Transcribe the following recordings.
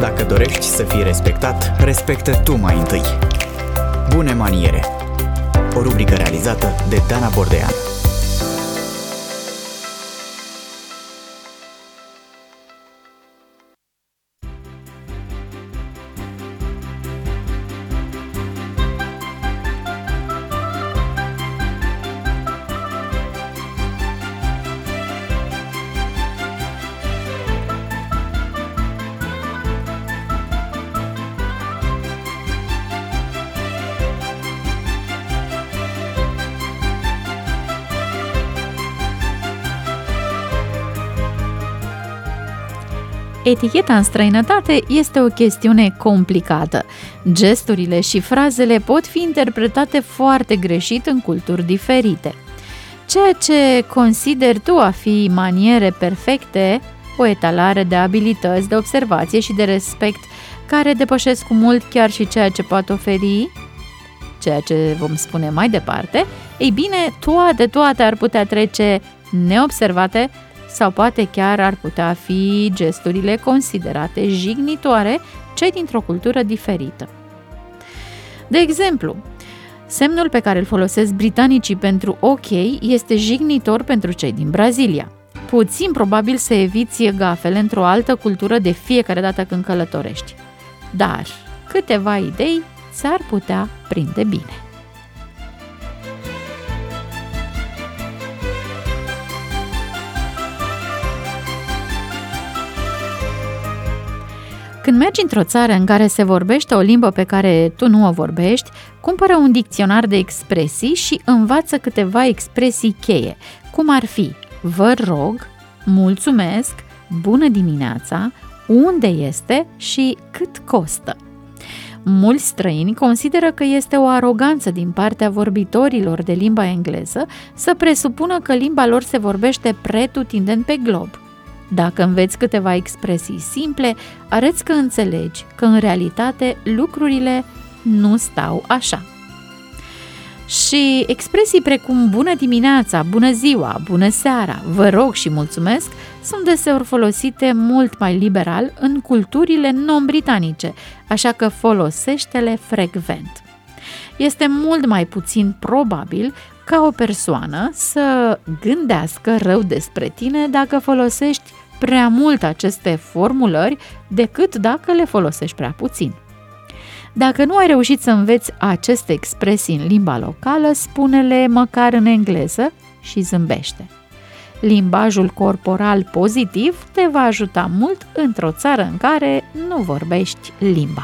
Dacă dorești să fii respectat, respectă tu mai întâi. Bune maniere. O rubrică realizată de Dana Bordean. Eticheta în străinătate este o chestiune complicată. Gesturile și frazele pot fi interpretate foarte greșit în culturi diferite. Ceea ce consideri tu a fi maniere perfecte, o etalare de abilități, de observație și de respect care depășesc cu mult chiar și ceea ce poate oferi, ceea ce vom spune mai departe, ei bine, toate ar putea trece neobservate sau poate chiar ar putea fi gesturile considerate jignitoare cei dintr-o cultură diferită. De exemplu, semnul pe care îl folosesc britanicii pentru OK este jignitor pentru cei din Brazilia. Puțin probabil să eviți gafele într-o altă cultură de fiecare dată când călătorești. Dar câteva idei ți-ar putea prinde bine. Când mergi într-o țară în care se vorbește o limbă pe care tu nu o vorbești, cumpără un dicționar de expresii și învață câteva expresii cheie, cum ar fi vă rog, mulțumesc, bună dimineața, unde este și cât costă. Mulți străini consideră că este o aroganță din partea vorbitorilor de limba engleză să presupună că limba lor se vorbește pretutindeni pe glob. Dacă înveți câteva expresii simple, arăți că înțelegi că în realitate lucrurile nu stau așa. Și expresii precum bună dimineața, bună ziua, bună seara, vă rog și mulțumesc sunt deseori folosite mult mai liberal în culturile non-britanice, așa că folosește-le frecvent. Este mult mai puțin probabil ca o persoană să gândească rău despre tine dacă folosești prea mult aceste formulări decât dacă le folosești prea puțin. Dacă nu ai reușit să înveți aceste expresii în limba locală, spune-le măcar în engleză și zâmbește. Limbajul corporal pozitiv te va ajuta mult într-o țară în care nu vorbești limba.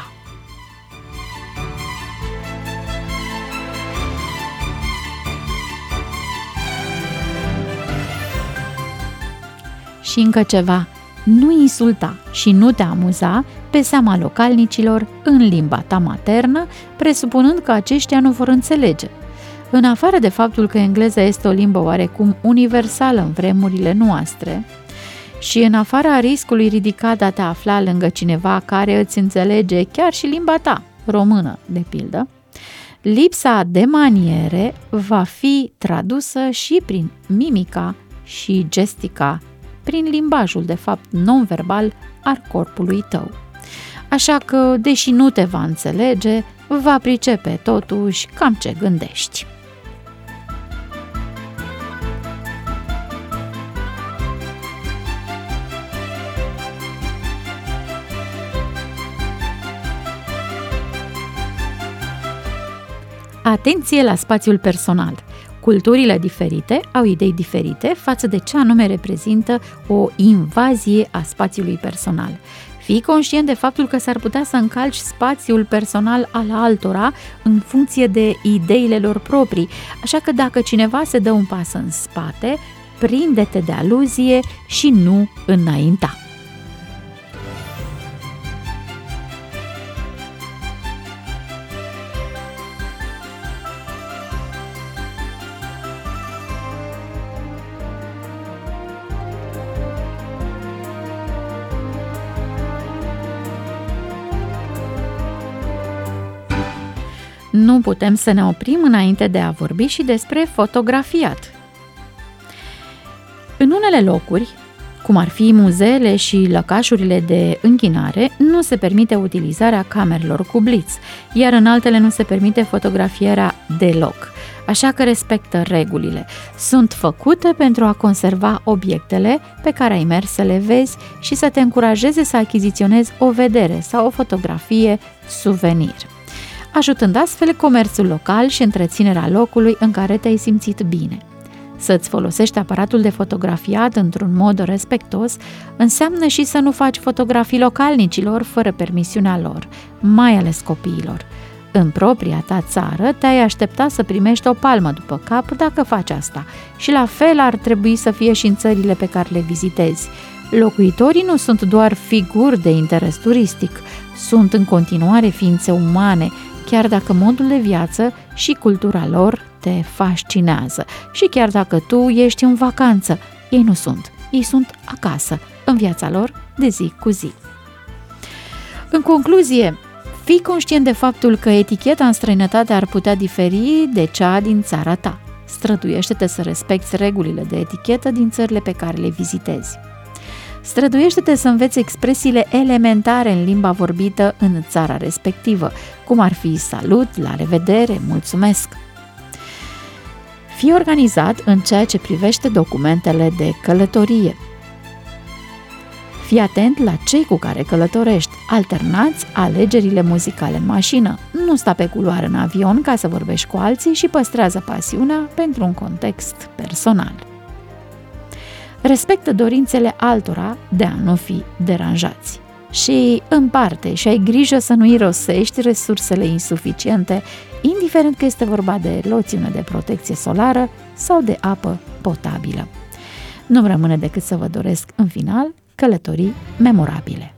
Și încă ceva, nu insulta și nu te amuza pe seama localnicilor în limba ta maternă, presupunând că aceștia nu vor înțelege. În afară de faptul că engleza este o limbă oarecum universală în vremurile noastre și în afara riscului ridicat de a te afla lângă cineva care îți înțelege chiar și limba ta, română, de pildă, lipsa de maniere va fi tradusă și prin mimica și gestica, prin limbajul, de fapt, non-verbal al corpului tău. Așa că, deși nu te va înțelege, va pricepe totuși cam ce gândești. Atenție la spațiul personal! Culturile diferite au idei diferite față de ce anume reprezintă o invazie a spațiului personal. Fii conștient de faptul că s-ar putea să încalci spațiul personal al altora în funcție de ideile lor proprii, așa că dacă cineva se dă un pas în spate, prinde-te de aluzie și nu înainta. Nu putem să ne oprim înainte de a vorbi și despre fotografiat. În unele locuri, cum ar fi muzeele și lăcașurile de închinare, nu se permite utilizarea camerelor cu blitz, iar în altele nu se permite fotografierea deloc. Așa că respectă regulile. Sunt făcute pentru a conserva obiectele pe care ai mers să le vezi și să te încurajeze să achiziționezi o vedere sau o fotografie suvenir, ajutând astfel comerțul local și întreținerea locului în care te-ai simțit bine. Să-ți folosești aparatul de fotografiat într-un mod respectos înseamnă și să nu faci fotografii localnicilor fără permisiunea lor, mai ales copiilor. În propria ta țară te-ai aștepta să primești o palmă după cap dacă faci asta și la fel ar trebui să fie și în țările pe care le vizitezi. Locuitorii nu sunt doar figuri de interes turistic, sunt în continuare ființe umane, chiar dacă modul de viață și cultura lor te fascinează și chiar dacă tu ești în vacanță, ei nu sunt. Ei sunt acasă, în viața lor de zi cu zi. În concluzie, fii conștient de faptul că eticheta în străinătate ar putea diferi de cea din țara ta. Străduiește-te să respecti regulile de etichetă din țările pe care le vizitezi. Străduiește-te să înveți expresiile elementare în limba vorbită în țara respectivă, cum ar fi salut, la revedere, mulțumesc. Fii organizat în ceea ce privește documentele de călătorie. Fii atent la cei cu care călătorești, alternați alegerile muzicale în mașină, nu sta pe culoare în avion ca să vorbești cu alții și păstrează pasiunea pentru un context personal. Respectă dorințele altora de a nu fi deranjați. Și împarte și ai grijă să nu irosești resursele insuficiente, indiferent că este vorba de loțiune de protecție solară sau de apă potabilă. Nu-mi rămâne decât să vă doresc în final călătorii memorabile.